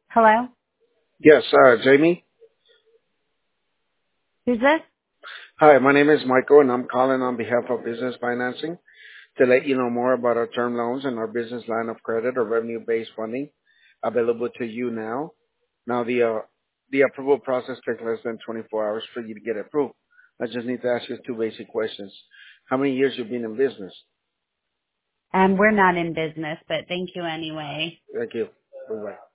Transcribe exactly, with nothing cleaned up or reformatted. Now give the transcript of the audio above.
Hello? Yes, uh, Jamie. Who's this? Hi, my name is Michael, and I'm calling on behalf of Business Financing to let you know more about our term loans and our business line of credit or revenue-based funding available to you now. Now, the uh, the approval process takes less than twenty-four hours for you to get approved. I just need to ask you two basic questions. How many years you've been in business? Um, we're not in business, but thank you anyway. Thank you. Bye-bye.